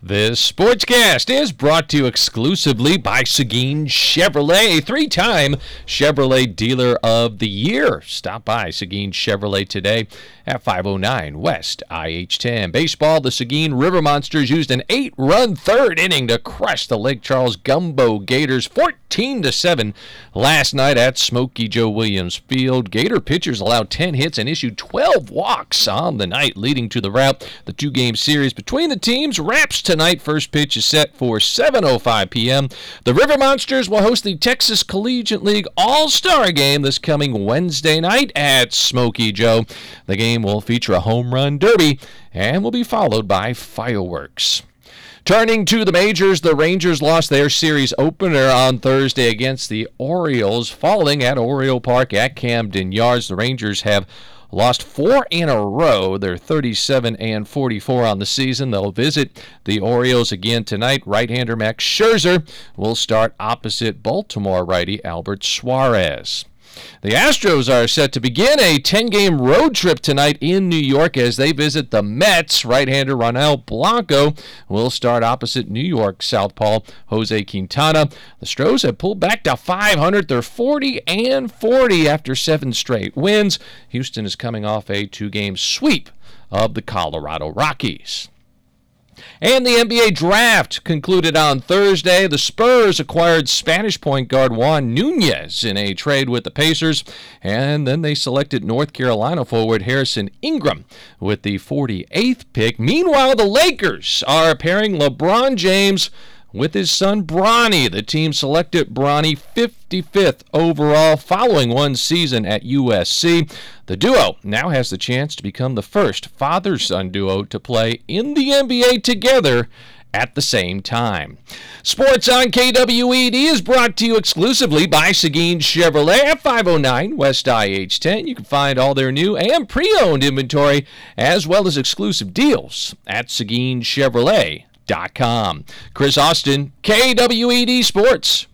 This sportscast is brought to you exclusively by Seguin Chevrolet, a three-time Chevrolet Dealer of the Year. Stop by Seguin Chevrolet today at 509 West IH-10. Baseball, the Seguin River Monsters used an 8-run third inning to crush the Lake Charles Gumbo Gators 14-7 last night at Smokey Joe Williams Field. Gator pitchers allowed 10 hits and issued 12 walks on the night, leading to the rout. The two-game series between the teams wraps tonight. First pitch is set for 7:05 p.m. The River Monsters will host the Texas Collegiate League All-Star Game this coming Wednesday night at Smokey Joe. The game will feature a home run derby and will be followed by fireworks. Turning to the majors, the Rangers lost their series opener on Thursday against the Orioles, falling at Oriole Park at Camden Yards. The Rangers have lost 4 in a row. They're 37-44 on the season. They'll visit the Orioles again tonight. Right-hander Max Scherzer will start opposite Baltimore righty Albert Suarez. The Astros are set to begin a 10-game road trip tonight in New York as they visit the Mets. Right-hander Ronel Blanco will start opposite New York southpaw Jose Quintana. The Stros have pulled back to 500. They're 40-40 after 7 straight wins. Houston is coming off a 2-game sweep of the Colorado Rockies. And the NBA draft concluded on Thursday. The Spurs acquired Spanish point guard Juan Nunez in a trade with the Pacers, and then they selected North Carolina forward Harrison Ingram with the 48th pick. Meanwhile, the Lakers are pairing LeBron James with his son Bronny. The team selected Bronny 55th overall following one season at USC. The duo now has the chance to become the first father-son duo to play in the NBA together at the same time. Sports on KWED is brought to you exclusively by Seguin Chevrolet at 509 West IH-10. You can find all their new and pre-owned inventory as well as exclusive deals at SeguinChevrolet.com. Chris Austin, KWED Sports.